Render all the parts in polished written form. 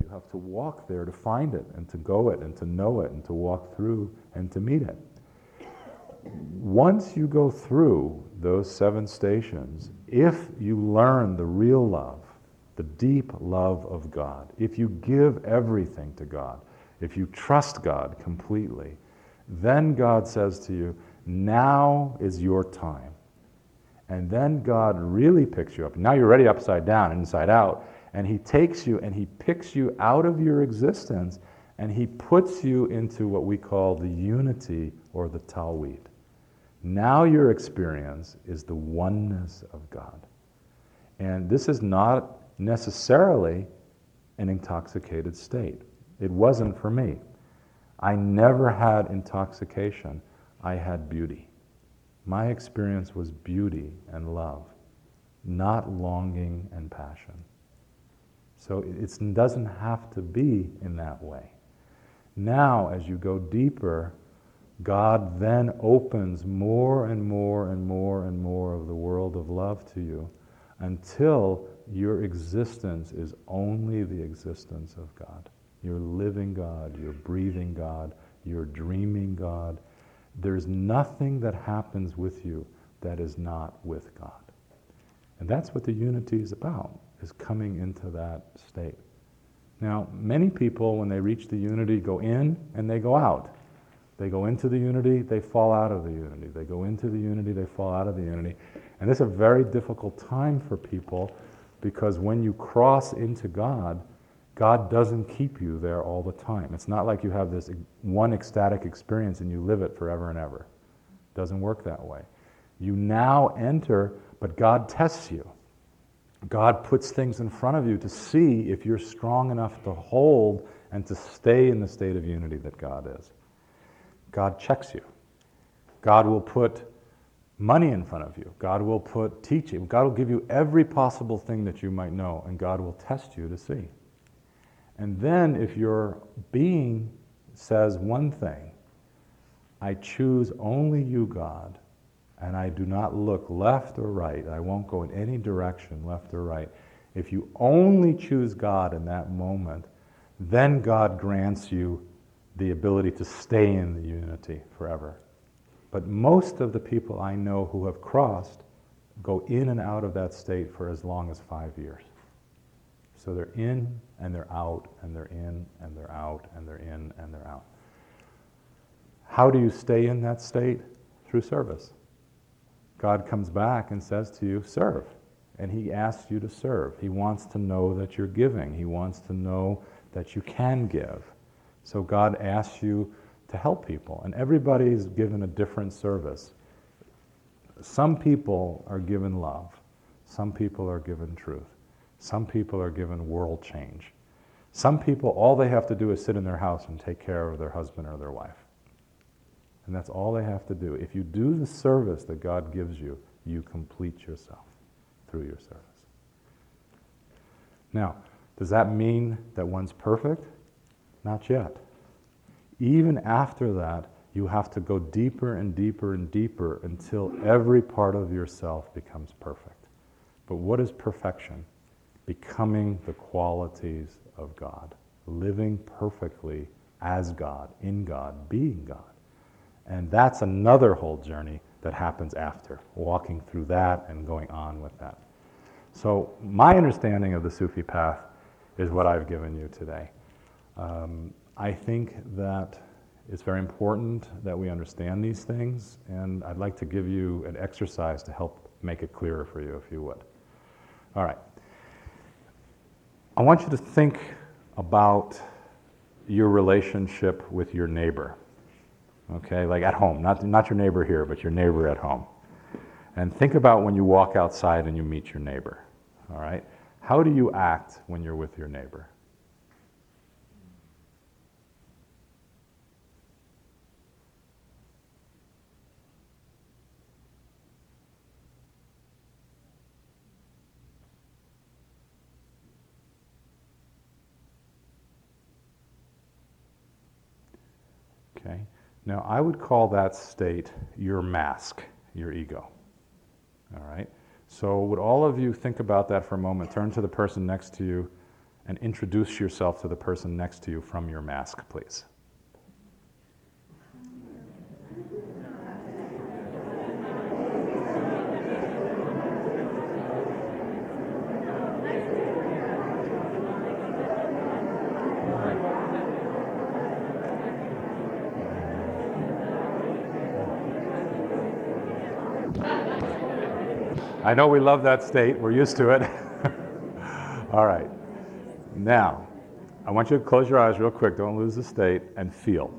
You have to walk there to find it, and to go it, and to know it, and to walk through, and to meet it. Once you go through those 7 stations, if you learn the real love, the deep love of God, if you give everything to God, if you trust God completely, then God says to you, now is your time. And then God really picks you up. Now you're already upside down, inside out, and he takes you and he picks you out of your existence and he puts you into what we call the unity or the Talwid. Now your experience is the oneness of God. And this is not necessarily an intoxicated state. It wasn't for me. I never had intoxication. I had beauty. My experience was beauty and love, not longing and passion. So it doesn't have to be in that way. Now, as you go deeper, God then opens more and more and more and more of the world of love to you until your existence is only the existence of God. You're living God, you're breathing God, you're dreaming God. There's nothing that happens with you that is not with God. And that's what the unity is about, is coming into that state. Now, many people, when they reach the unity, go in and they go out. They go into the unity, they fall out of the unity. They go into the unity, they fall out of the unity. And this is a very difficult time for people, because when you cross into God, God doesn't keep you there all the time. It's not like you have this one ecstatic experience and you live it forever and ever. It doesn't work that way. You now enter, but God tests you. God puts things in front of you to see if you're strong enough to hold and to stay in the state of unity that God is. God checks you. God will put money in front of you. God will put teaching. God will give you every possible thing that you might know, and God will test you to see. And then if your being says one thing, I choose only you, God, and I do not look left or right. I won't go in any direction, left or right. If you only choose God in that moment, then God grants you the ability to stay in the unity forever. But most of the people I know who have crossed go in and out of that state for as long as 5 years. So they're in and they're out, and they're in and they're out, and they're in and they're out. How do you stay in that state? Through service. God comes back and says to you, serve. And he asks you to serve. He wants to know that you're giving. He wants to know that you can give. So God asks you to help people. And everybody's given a different service. Some people are given love. Some people are given truth. Some people are given world change. Some people, all they have to do is sit in their house and take care of their husband or their wife. And that's all they have to do. If you do the service that God gives you, you complete yourself through your service. Now, does that mean that one's perfect? Not yet. Even after that, you have to go deeper and deeper and deeper until every part of yourself becomes perfect. But what is perfection? Becoming the qualities of God, living perfectly as God, in God, being God. And that's another whole journey that happens after, walking through that and going on with that. So my understanding of the Sufi path is what I've given you today. I think that it's very important that we understand these things, and I'd like to give you an exercise to help make it clearer for you, if you would. All right. I want you to think about your relationship with your neighbor. Okay, like at home, not your neighbor here, but your neighbor at home. And think about when you walk outside and you meet your neighbor, all right? How do you act when you're with your neighbor? Okay. Now, I would call that state your mask, your ego. All right? So would all of you think about that for a moment, turn to the person next to you, and introduce yourself to the person next to you from your mask, please. I know we love that state. We're used to it. All right. Now, I want you to close your eyes real quick. Don't lose the state, and feel.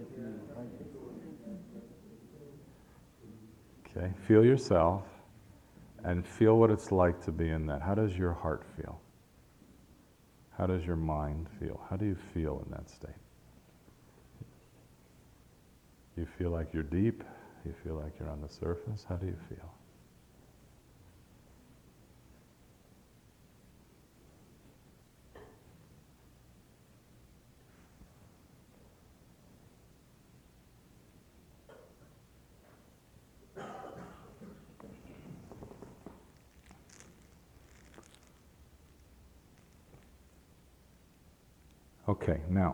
Okay, feel yourself and feel what it's like to be in that. How does your heart feel? How does your mind feel? How do you feel in that state? You feel like you're deep? You feel like you're on the surface? How do you feel? Okay, now,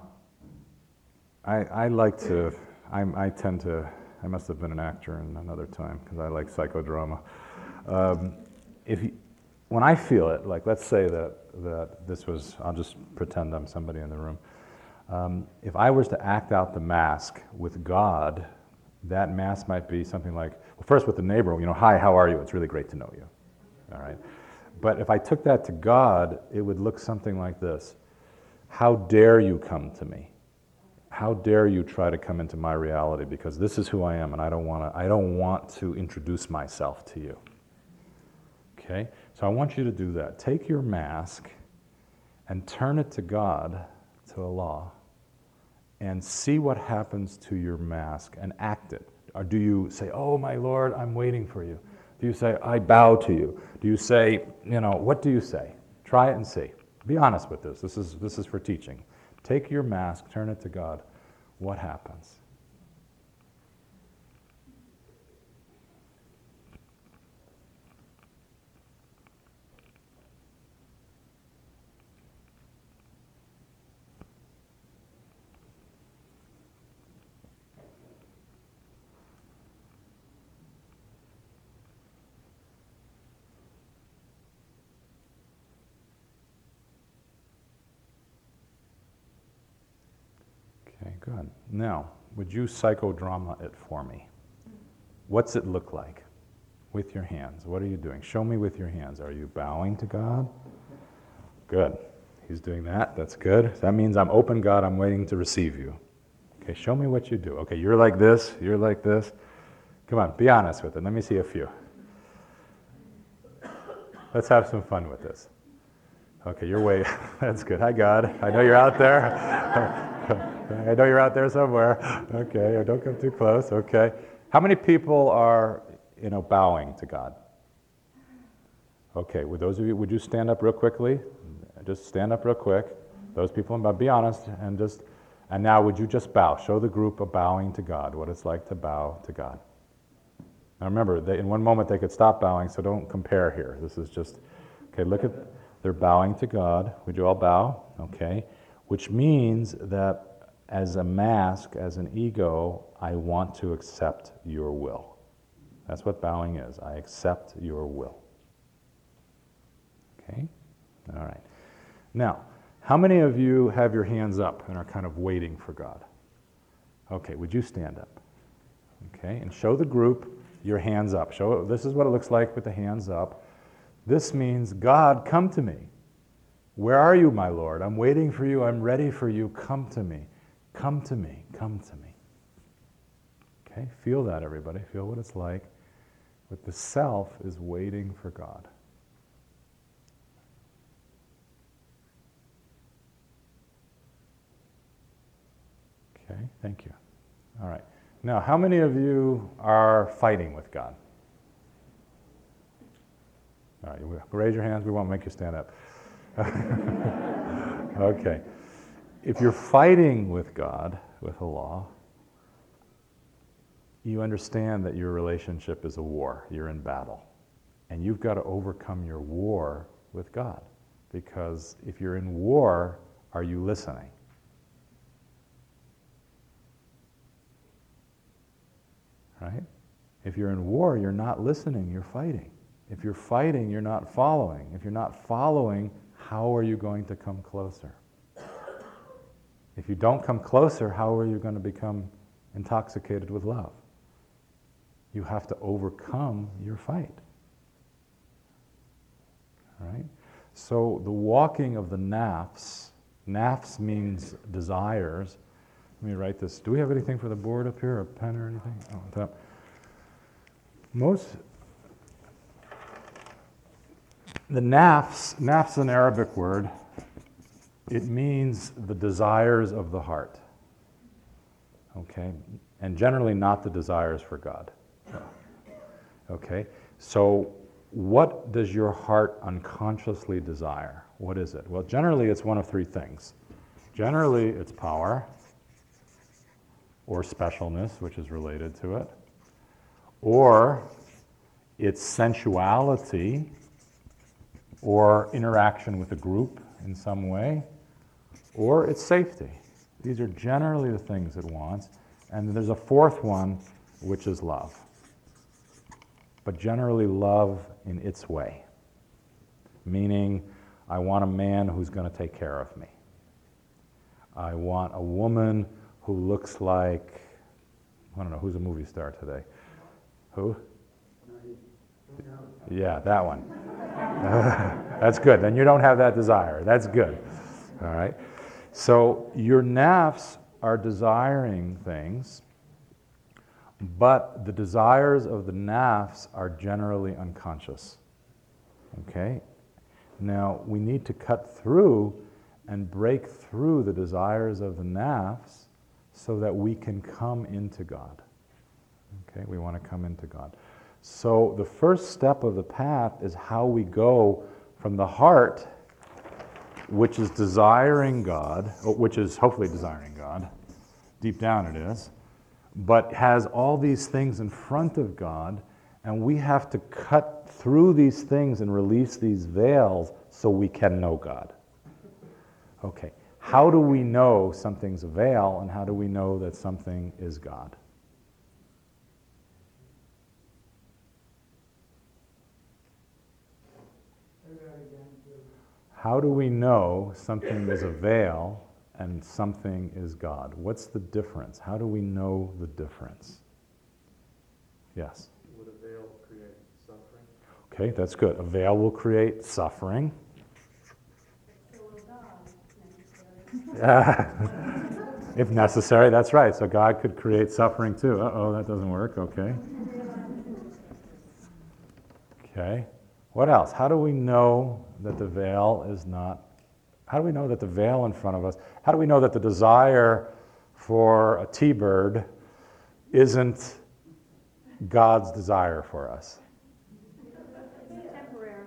I like to, I tend to, I must have been an actor in another time because I like psychodrama. When I feel it, like let's say that this was, I'll just pretend I'm somebody in the room. If I was to act out the mask with God, that mask might be something like, well, first with the neighbor, hi, how are you? It's really great to know you, all right? But if I took that to God, it would look something like this. How dare you come to me? How dare you try to come into my reality? Because this is who I am, and I don't want to introduce myself to you. Okay? So I want you to do that. Take your mask and turn it to God, to Allah, and see what happens to your mask and act it. Or do you say, oh my Lord, I'm waiting for you? Do you say, I bow to you? Do you say, what do you say? Try it and see. Be honest with this. This is for teaching. Take your mask, turn it to God. What happens? Okay, good. Now, would you psychodrama it for me? What's it look like with your hands? What are you doing? Show me with your hands. Are you bowing to God? Good. He's doing that. That's good. That means I'm open, God. I'm waiting to receive you. Okay, show me what you do. Okay, you're like this. You're like this. Come on, be honest with it. Let me see a few. Let's have some fun with this. Okay, you're way. That's good. Hi, God. I know you're out there. I know you're out there somewhere. Okay, don't come too close. Okay. How many people are, bowing to God? Okay, with those of you, would you stand up real quickly? Just stand up real quick. Those people, be honest, and now would you just bow? Show the group a bowing to God, what it's like to bow to God. Now remember, in one moment they could stop bowing, so don't compare here. This is just, okay, look at, they're bowing to God. Would you all bow? Okay. Which means that as a mask, as an ego, I want to accept your will. That's what bowing is. I accept your will. Okay? All right. Now, how many of you have your hands up and are kind of waiting for God? Okay, would you stand up? Okay, and show the group your hands up. This is what it looks like with the hands up. This means, God, come to me. Where are you, my Lord? I'm waiting for you. I'm ready for you. Come to me. Come to me. Come to me. Okay, feel that, everybody. Feel what it's like. But the self is waiting for God. Okay, thank you. All right. Now, how many of you are fighting with God? All right, raise your hands. We won't make you stand up. Okay. If you're fighting with God, with Allah, you understand that your relationship is a war. You're in battle. And you've got to overcome your war with God. Because if you're in war, are you listening? Right? If you're in war, you're not listening, you're fighting. If you're fighting, you're not following. If you're not following, how are you going to come closer? If you don't come closer, how are you going to become intoxicated with love? You have to overcome your fight. Right? So the walking of the nafs means desires. Let me write this. Do we have anything for the board up here, a pen or anything? Oh, on top. The nafs an Arabic word. It means the desires of the heart. Okay? And generally not the desires for God. Okay? So what does your heart unconsciously desire? What is it? Well, generally it's one of three things. Generally it's power, or specialness, which is related to it, or it's sensuality, or interaction with a group in some way, or it's safety. These are generally the things it wants. And there's a fourth one, which is love. But generally love in its way. Meaning, I want a man who's going to take care of me. I want a woman who looks like, I don't know, who's a movie star today? Who? Yeah, that one. That's good. Then you don't have that desire. That's good. All right? So your nafs are desiring things, but the desires of the nafs are generally unconscious. Okay? Now, we need to cut through and break through the desires of the nafs so that we can come into God. Okay? We want to come into God. So the first step of the path is how we go from the heart, which is desiring God, which is hopefully desiring God, deep down it is, but has all these things in front of God, and we have to cut through these things and release these veils so we can know God. Okay, how do we know something's a veil, and how do we know that something is God? How do we know something is a veil and something is God? What's the difference? How do we know the difference? Yes? Would a veil create suffering? Okay, that's good. A veil will create suffering. So will God, If necessary, that's right. So God could create suffering too. Uh-oh, that doesn't work. Okay. Okay. What else? How do we know that the veil is not, how do we know that the veil in front of us, how do we know that the desire for a T-bird isn't God's desire for us? temporary.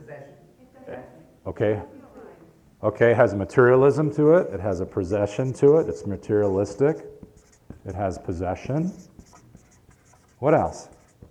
Okay. Okay, it has materialism to it, it has a possession to it, it's materialistic, it has possession. What else?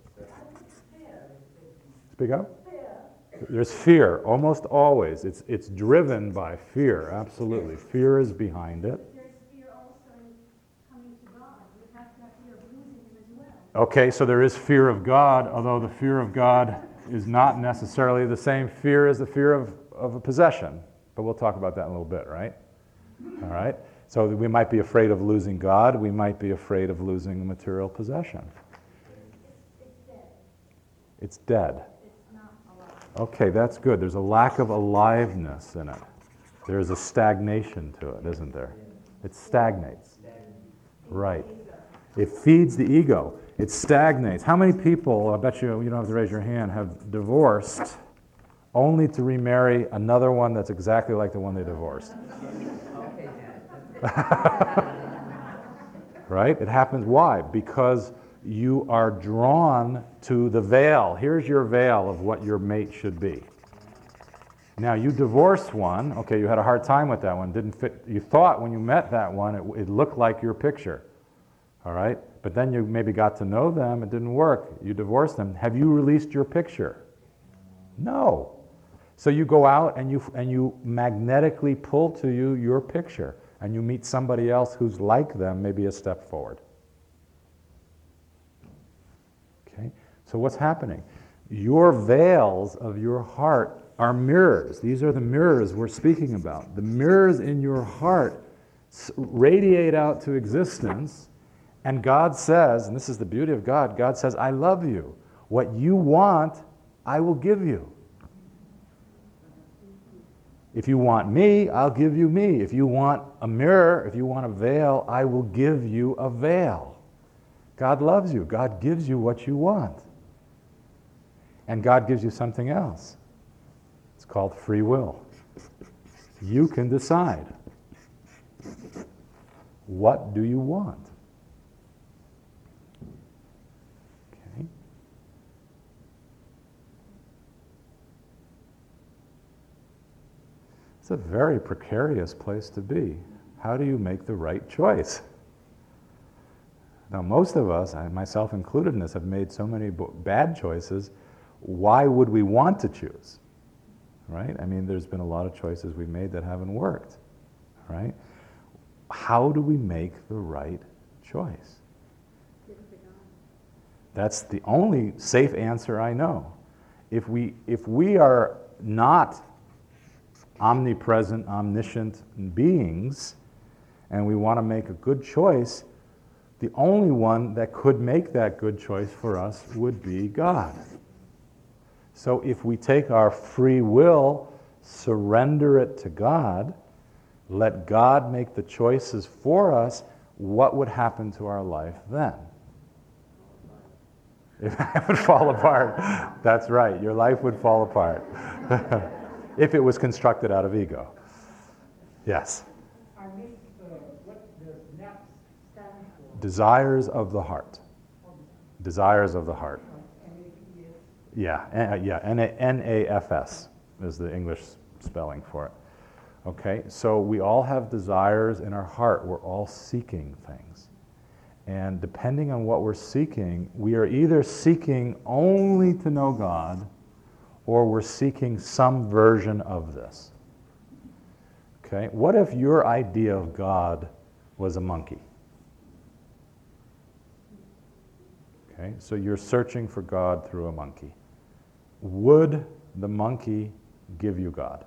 Speak up. There's fear, almost always. It's driven by fear, absolutely. Fear is behind it. There's fear also in coming to God. You have to have fear of losing Him as well. Okay, so there is fear of God, although the fear of God is not necessarily the same fear as the fear of a possession. But we'll talk about that in a little bit, right? All right? So we might be afraid of losing God. We might be afraid of losing a material possession. It's dead. It's dead. It's not alive. Okay, that's good. There's a lack of aliveness in it. There's a stagnation to it, isn't there? It stagnates. Right. It feeds the ego. It stagnates. How many people, I bet you don't have to raise your hand, have divorced only to remarry another one that's exactly like the one they divorced? Right? It happens. Why? Because you are drawn to the veil. Here's your veil of what your mate should be. Now, you divorced one. Okay, you had a hard time with that one. Didn't fit. You thought when you met that one, it looked like your picture. All right? But then you maybe got to know them. It didn't work. You divorced them. Have you released your picture? No. So you go out and you magnetically pull to you your picture, and you meet somebody else who's like them, maybe a step forward. Okay? So what's happening? Your veils of your heart are mirrors. These are the mirrors we're speaking about. The mirrors in your heart radiate out to existence, and God says, and this is the beauty of God, God says, I love you. What you want, I will give you. If you want me, I'll give you me. If you want a mirror, if you want a veil, I will give you a veil. God loves you. God gives you what you want. And God gives you something else. It's called free will. You can decide. What do you want? Okay. It's a very precarious place to be. How do you make the right choice? Now, most of us, and myself included in this, have made so many bad choices. Why would we want to choose? Right? I mean, there's been a lot of choices we made that haven't worked. Right? How do we make the right choice? That's the only safe answer I know. If we are not omnipresent, omniscient beings, and we want to make a good choice, the only one that could make that good choice for us would be God. So if we take our free will, surrender it to God, let God make the choices for us, what would happen to our life then? It would fall apart. That's right, your life would fall apart. If it was constructed out of ego. Yes? I missed what does NAPS stand for? Desires of the heart. Desires of the heart. Yeah, NAFS is the English spelling for it. Okay, so we all have desires in our heart. We're all seeking things. And depending on what we're seeking, we are either seeking only to know God, or we're seeking some version of this. Okay, what if your idea of God was a monkey? Okay, so you're searching for God through a monkey. Would the monkey give you God?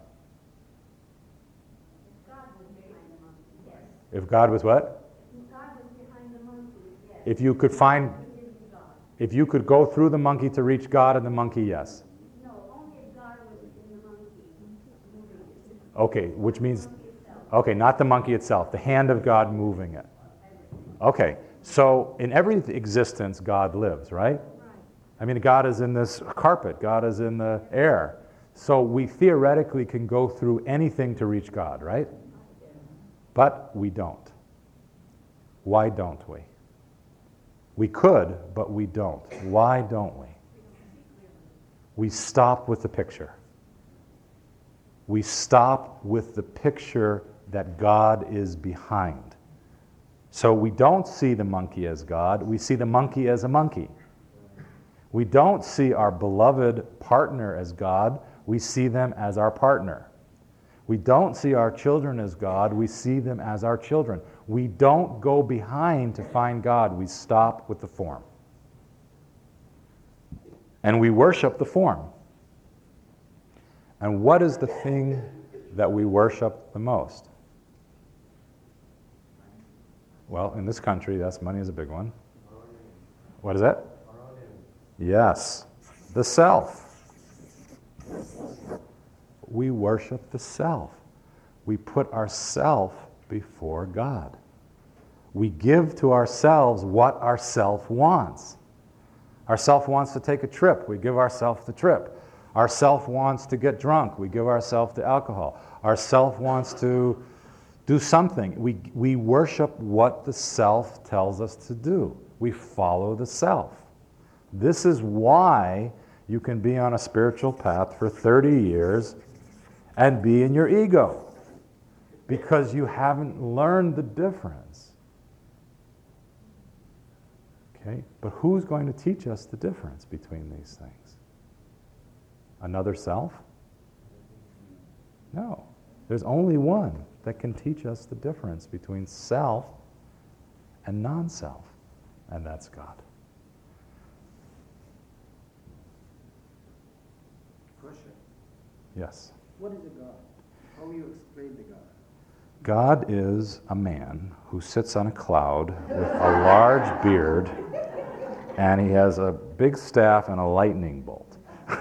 God was behind the monkey, yes. If God was what? If God was behind the monkey, yes. If you could find, He would give God. if you could go through the monkey to reach God and the monkey, yes. No, only if God was in the monkey moving it. Okay, which means, The monkey itself. okay, not the monkey itself, the hand of God moving it. Okay, so in every existence, God lives, right? Right. I mean, God is in this carpet, God is in the air. So we theoretically can go through anything to reach God, right? But we don't. Why don't we? We could, but we don't. Why don't we? We stop with the picture. We stop with the picture that God is behind. So we don't see the monkey as God, we see the monkey as a monkey. We don't see our beloved partner as God, we see them as our partner. We don't see our children as God, we see them as our children. We don't go behind to find God, we stop with the form. And we worship the form. And what is the thing that we worship the most? Well, in this country, yes, money is a big one. What is it? Yes, the self. We worship the self. We put ourself before God. We give to ourselves what our self wants. Our self wants to take a trip. We give ourselves the trip. Our self wants to get drunk. We give ourselves the alcohol. Our self wants to do something. We worship what the self tells us to do. We follow the self. This is why you can be on a spiritual path for 30 years and be in your ego. Because you haven't learned the difference. Okay? But who's going to teach us the difference between these things? Another self? No. There's only one that can teach us the difference between self and non-self, and that's God. Question. Yes. What is a God? How you explain the God? God is a man who sits on a cloud with a large beard, and he has a big staff and a lightning bolt.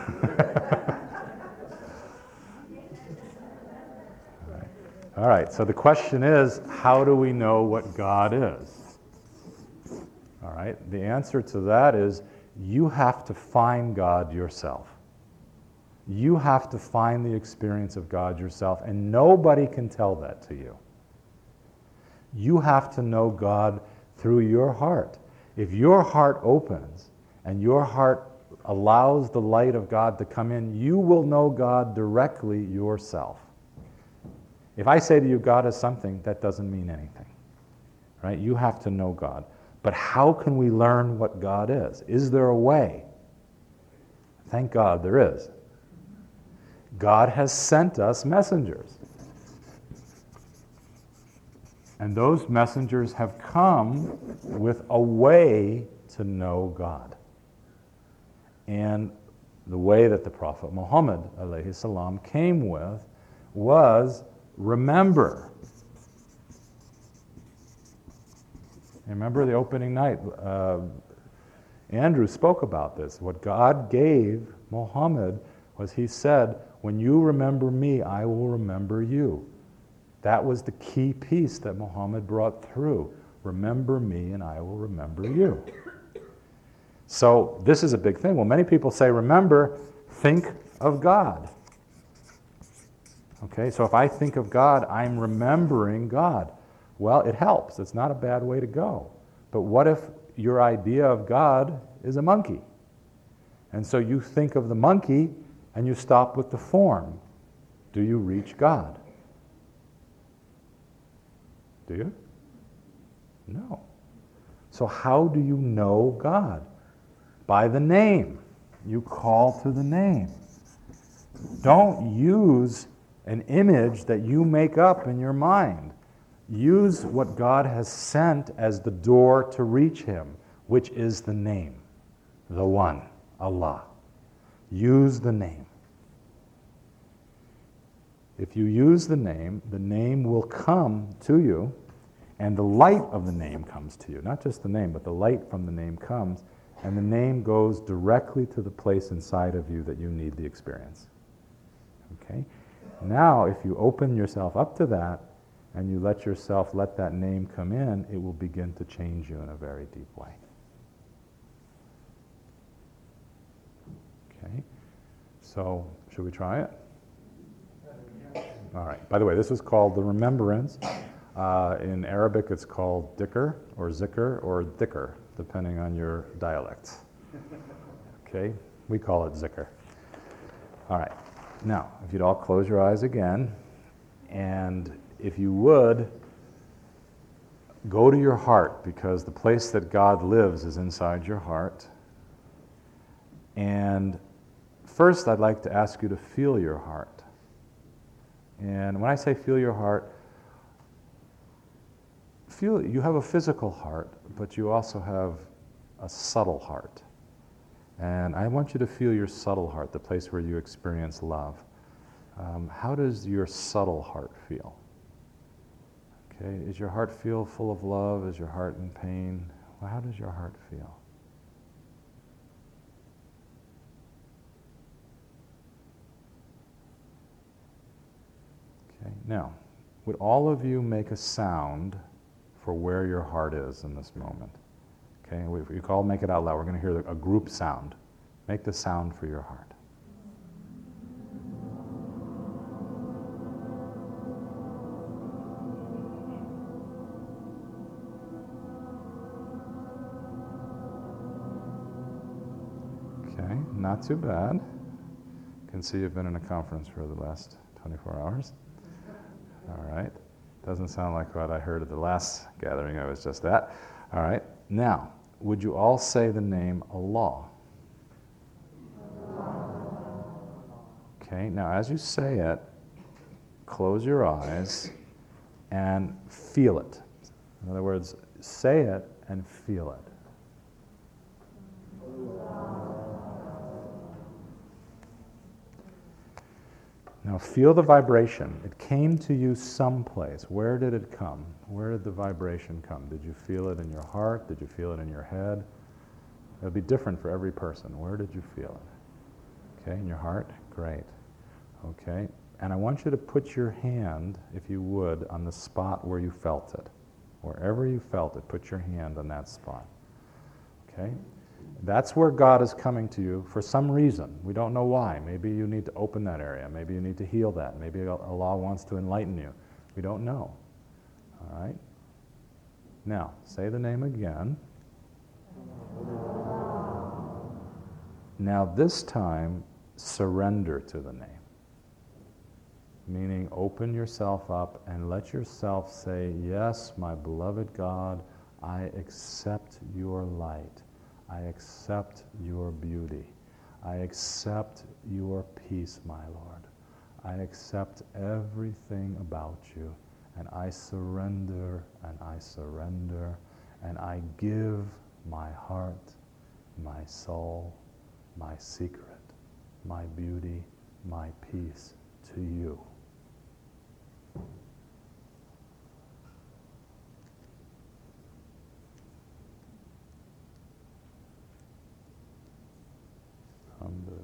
All right, so the question is, how do we know what God is? All right, the answer to that is you have to find God yourself. You have to find the experience of God yourself, and nobody can tell that to you. You have to know God through your heart. If your heart opens and your heart allows the light of God to come in, you will know God directly yourself. If I say to you, God is something, that doesn't mean anything, right? You have to know God. But how can we learn what God is? Is there a way? Thank God there is. God has sent us messengers. And those messengers have come with a way to know God. And the way that the Prophet Muhammad alayhi salam came with was remember. Remember the opening night, Andrew spoke about this. What God gave Muhammad was he said, when you remember me, I will remember you. That was the key piece that Muhammad brought through. Remember me and I will remember you. So this is a big thing. Well, many people say, remember, think of God. Okay, so if I think of God, I'm remembering God. Well, it helps. It's not a bad way to go. But what if your idea of God is a monkey? And so you think of the monkey and you stop with the form. Do you reach God? Do you? No. So how do you know God? By the name. You call to the name. Don't use an image that you make up in your mind. Use what God has sent as the door to reach Him, which is the name, the one, Allah. Use the name. If you use the name will come to you, and the light of the name comes to you. Not just the name, but the light from the name comes, and the name goes directly to the place inside of you that you need the experience. Okay? Now, if you open yourself up to that, and you let that name come in, it will begin to change you in a very deep way. Okay? So, should we try it? All right. By the way, this is called the remembrance. In Arabic, it's called dhikr, or zikr, or dhikr, depending on your dialect. Okay? We call it zikr. All right. Now, if you'd all close your eyes again, and if you would, go to your heart, because the place that God lives is inside your heart. And first, I'd like to ask you to feel your heart. And when I say feel your heart, feel you have a physical heart, but you also have a subtle heart. And I want you to feel your subtle heart, the place where you experience love. How does your subtle heart feel? Okay, is your heart feel full of love? Is your heart in pain? Well, how does your heart feel? Okay, now, would all of you make a sound for where your heart is in this moment? Okay, you can all make it out loud. We're going to hear a group sound. Make the sound for your heart. Okay, not too bad. Can see you've been in a conference for the last 24 hours. All right. Doesn't sound like what I heard at the last gathering I was just at. All right. Now, would you all say the name Allah? Okay, now as you say it, close your eyes and feel it. In other words, say it and feel it. Now feel the vibration. It came to you someplace. Where did it come? Where did the vibration come? Did you feel it in your heart? Did you feel it in your head? It'll be different for every person. Where did you feel it? Okay, in your heart? Great. Okay, and I want you to put your hand, if you would, on the spot where you felt it. Wherever you felt it, put your hand on that spot. Okay? That's where God is coming to you for some reason. We don't know why. Maybe you need to open that area. Maybe you need to heal that. Maybe Allah wants to enlighten you. We don't know. All right? Now, say the name again. Now, this time, surrender to the name. Meaning, open yourself up and let yourself say, yes, my beloved God, I accept your light. I accept your beauty. I accept your peace, my Lord. I accept everything about you. And I surrender, and I surrender, and I give my heart, my soul, my secret, my beauty, my peace to you. Alhamdulillah.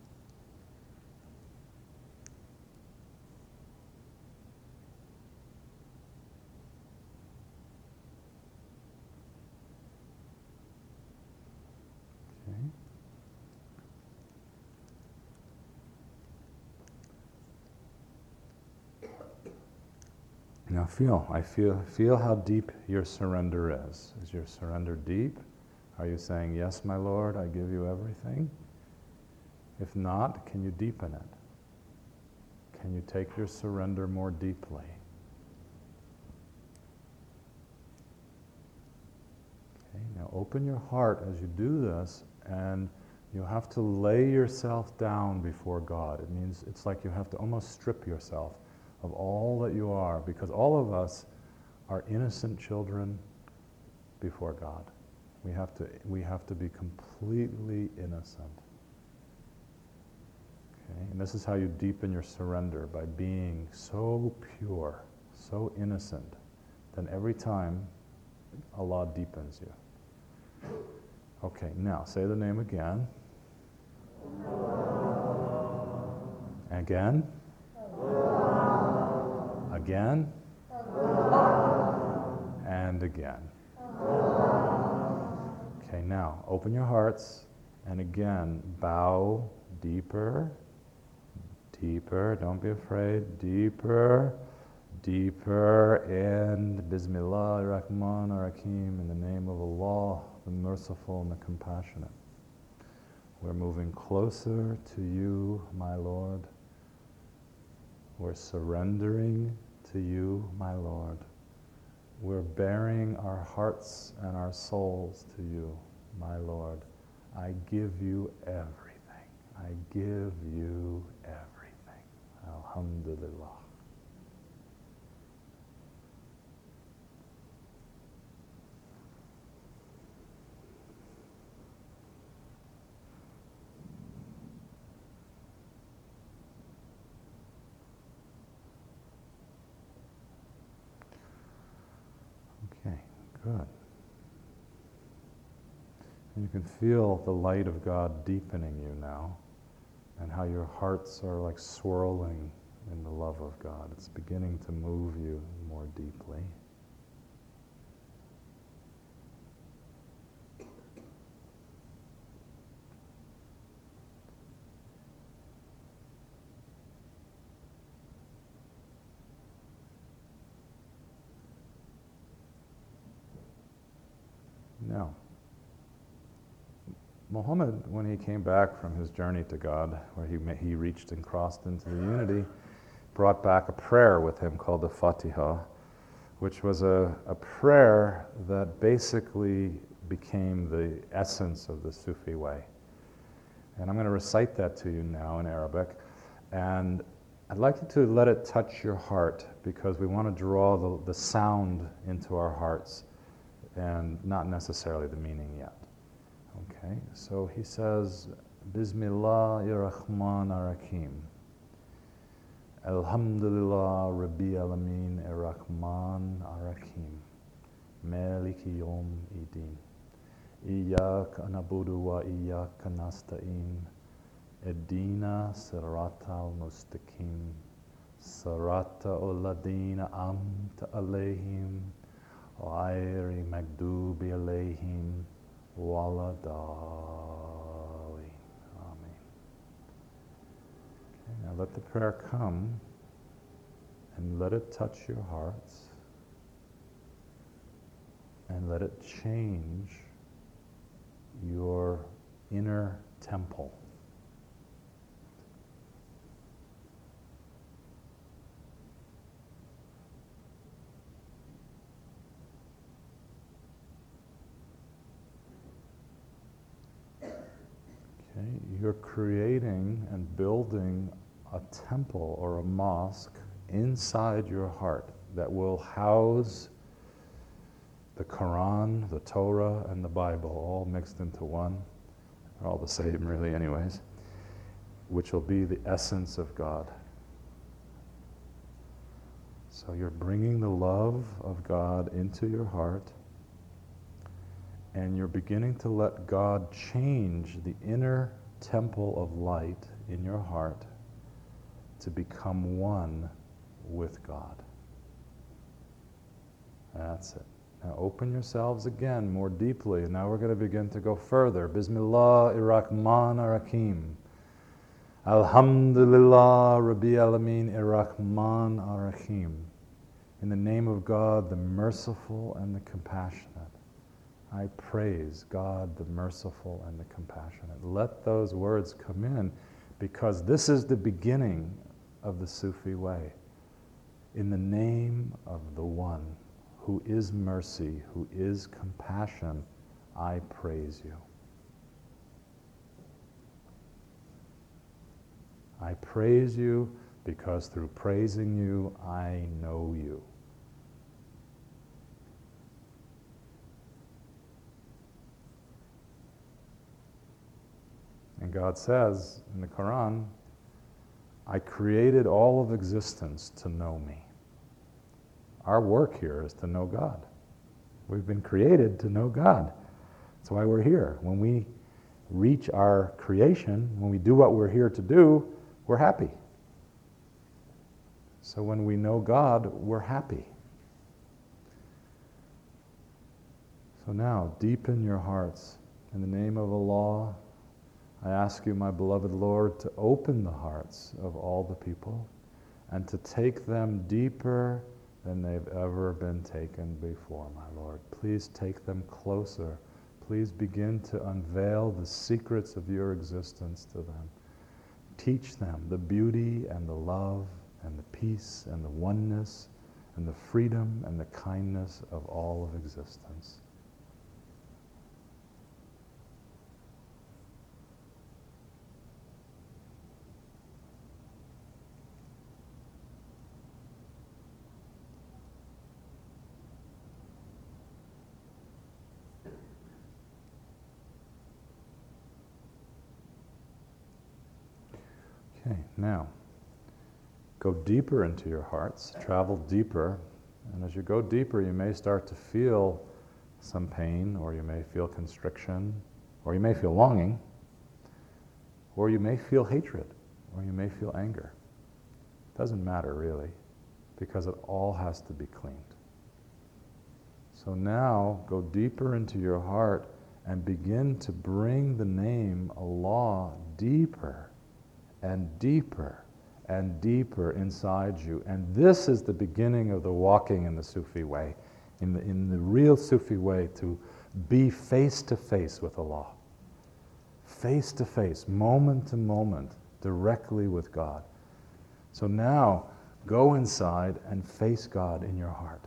Okay. Now feel how deep your surrender is. Is your surrender deep? Are you saying, yes, my Lord, I give you everything? If not, can you deepen it? Can you take your surrender more deeply? Okay, now open your heart as you do this, and you have to lay yourself down before God. It means it's like you have to almost strip yourself of all that you are, because all of us are innocent children before God. We have to be completely innocent. Okay? And this is how you deepen your surrender, by being so pure, so innocent. Then every time Allah deepens you. Okay, now say the name again. Again. Again. And again. Okay, now open your hearts and again bow deeper, deeper, don't be afraid, deeper, deeper, and Bismillah ar-Rahman ar-Rahim, in the name of Allah, the merciful and the compassionate. We're moving closer to you, my Lord. We're surrendering to you, my Lord. We're baring our hearts and our souls to you, my Lord. I give you everything. I give you everything. Alhamdulillah. Okay, good. And you can feel the light of God deepening you now, and how your hearts are like swirling in the love of God. It's beginning to move you more deeply. Now, Muhammad, when he came back from his journey to God, where he reached and crossed into the unity, brought back a prayer with him called the Fatiha, which was a prayer that basically became the essence of the Sufi way. And I'm going to recite that to you now in Arabic. And I'd like you to let it touch your heart, because we want to draw the sound into our hearts and not necessarily the meaning yet. Okay, so he says, Bismillahirrahmanirrahim. Alhamdulillah Rabbi Alameen Ar-Rahman Ar-Rahim. Maliki Yom Idin. Iyyak na'budu wa iyyak nasta'in. Edina Siratal Mustaqim. Sirata Alladina Amta Alayhim. Ghairi Maghdubi Alayhim. Waladali. Amen. Okay, now let the prayer come and let it touch your hearts and let it change your inner temple. Okay, you're creating and building a temple or a mosque inside your heart that will house the Quran, the Torah, and the Bible all mixed into one. They're all the same, really, anyways, which will be the essence of God. So you're bringing the love of God into your heart, and you're beginning to let God change the inner temple of light in your heart to become one with God. That's it. Now open yourselves again more deeply, and now we're going to begin to go further. Bismillahir-Rahman Ar-Rahim. Alhamdulillah Rabbi Alameen Ar-Rahman Ar-Rahim. In the name of God, the merciful and the compassionate, I praise God, the merciful and the compassionate. Let those words come in, because this is the beginning of the Sufi way. In the name of the One who is mercy, who is compassion, I praise you. I praise you because through praising you, I know you. And God says in the Quran, I created all of existence to know me. Our work here is to know God. We've been created to know God. That's why we're here. When we reach our creation, when we do what we're here to do, we're happy. So when we know God, we're happy. So now, deepen your hearts. In the name of Allah, I ask you, my beloved Lord, to open the hearts of all the people and to take them deeper than they've ever been taken before, my Lord. Please take them closer. Please begin to unveil the secrets of your existence to them. Teach them the beauty and the love and the peace and the oneness and the freedom and the kindness of all of existence. Okay, now, go deeper into your hearts, travel deeper, and as you go deeper, you may start to feel some pain, or you may feel constriction, or you may feel longing, or you may feel hatred, or you may feel anger. Doesn't matter, really, because it all has to be cleaned. So now, go deeper into your heart and begin to bring the name Allah deeper and deeper and deeper inside you. And this is the beginning of the walking in the Sufi way, in the real Sufi way, to be face to face with Allah. Face to face, moment to moment, directly with God. So now, go inside and face God in your heart.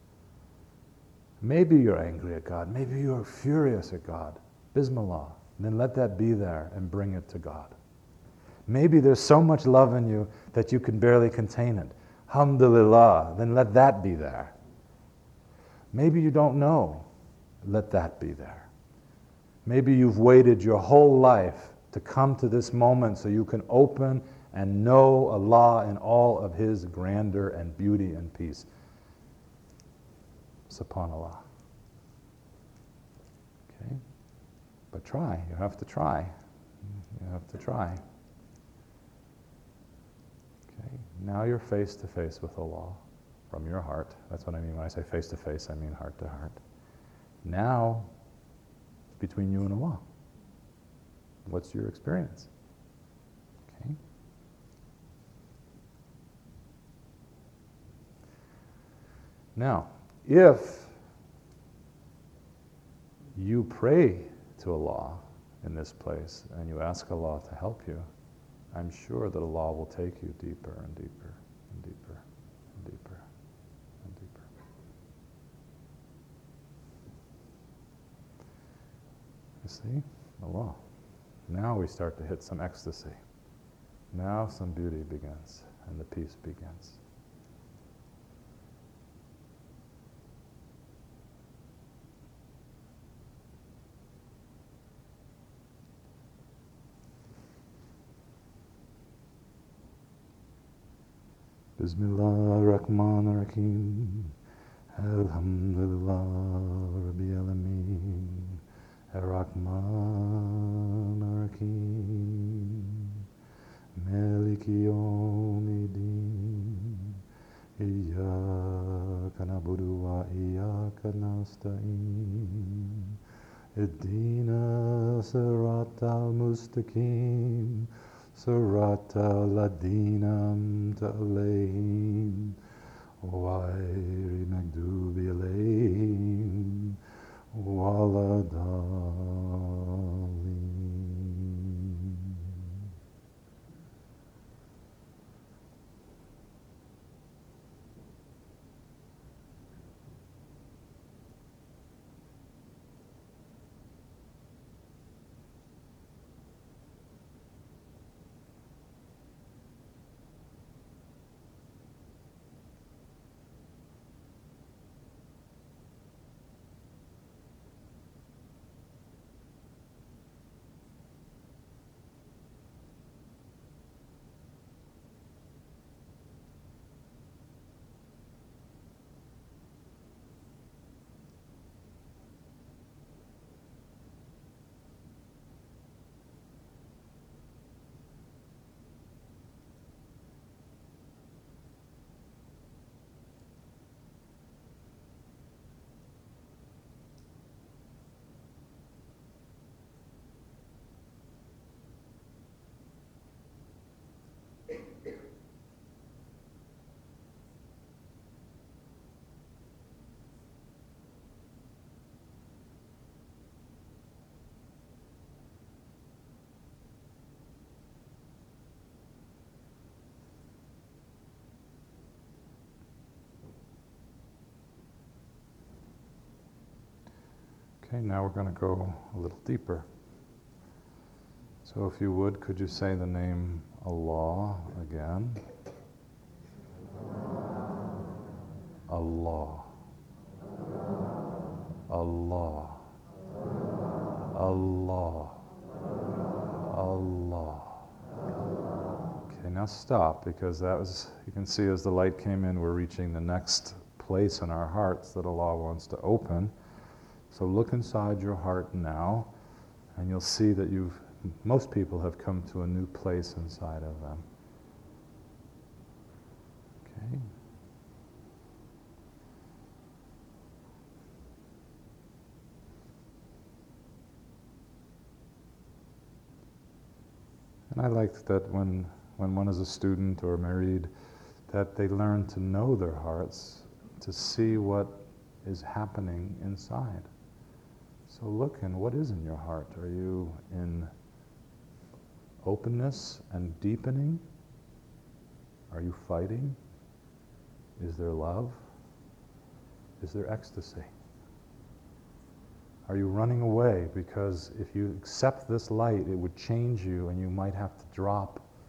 Maybe you're angry at God, maybe you're furious at God. Bismillah. And then let that be there and bring it to God. Maybe there's so much love in you that you can barely contain it. Alhamdulillah, then let that be there. Maybe you don't know, let that be there. Maybe you've waited your whole life to come to this moment so you can open and know Allah in all of His grandeur and beauty and peace. SubhanAllah. Okay? But try. You have to try. You have to try. Okay? Now you're face to face with Allah from your heart. That's what I mean when I say face to face, I mean heart to heart. Now, it's between you and Allah. What's your experience? Okay? Now, if you pray to Allah in this place and you ask Allah to help you, I'm sure that Allah will take you deeper and deeper and deeper and deeper and deeper. You see? Allah. Now we start to hit some ecstasy. Now some beauty begins and the peace begins. Bismillahirrahmanirrahim. Alhamdulillah Rabbil Alameen. Ar-Rahman Ar-Rahim. Maliki Yawmiddin. Iyyaka na'budu wa iyyaka nasta'in. Ihdina siratal mustaqim. Siratal ladina amta alayhim. Ghayril maghdubi alayhim waladhdallin. Okay, now we're going to go a little deeper. So if you would, could you say the name Allah again? Allah. Allah. Allah. Allah. Okay, now stop, because that was, you can see as the light came in, we're reaching the next place in our hearts that Allah wants to open. So look inside your heart now, and you'll see that most people have come to a new place inside of them. Okay. And I like that when one is a student or married, that they learn to know their hearts, to see what is happening inside. So look, and what is in your heart? Are you in openness and deepening? Are you fighting? Is there love? Is there ecstasy? Are you running away because if you accept this light, it would change you and you might have to drop